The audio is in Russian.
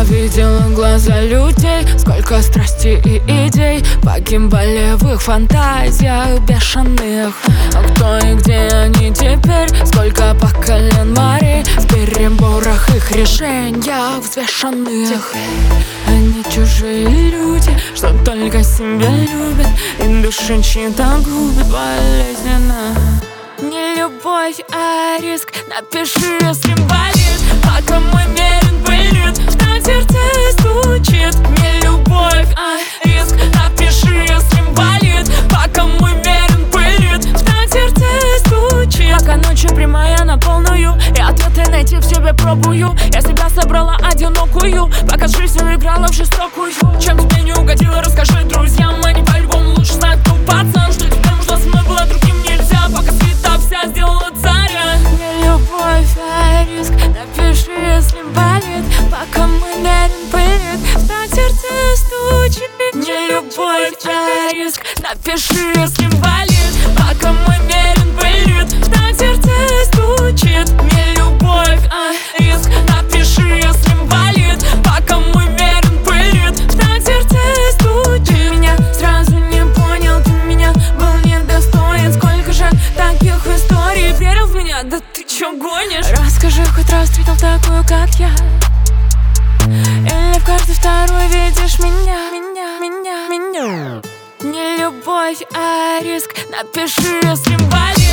видела глаза людей, сколько страсти и идей погибали в их фантазиях бешеных. А кто и где они теперь? Сколько по колен морей в переборах их решениях взвешенных. Они чужие люди, что только себя любят, и души чьи-то губят болезненно. Не любовь, а риск. Напиши, если болит, пока мой мерен пылит, в сердце стучит. Не любовь, а риск. Напиши, если болит, пока мой мерен пылит, в сердце стучит. Пока ночью прямая на полную, и ответы найти в себе пробую. Я себя собрала одинокую, пока жизнь играла в жестокую. Чем тебе не угодила, расскажи друзьям. Они по-любому лучше знают, кто пацан. Что тебе нужно со мной было, другим нельзя. Пока света вся сделала царя. Не любовь, а риск. Напиши, если болит, пока мой мерен пылит, в сердце стучит. Не любовь, а риск. Напиши, если болит, пока мой мерен пылит, в сердце стучит. Не любовь, а риск. Напиши, если болит, пока мой мерен пылит, в сердце стучит. Ты меня сразу не понял, ты меня был недостоин. Сколько же таких историй, верил в меня? Да ты чё гонишь? Расскажи, хоть раз встретил такую, как я, или в каждой второй видишь меня. Не любовь, а риск. Напиши, если болит,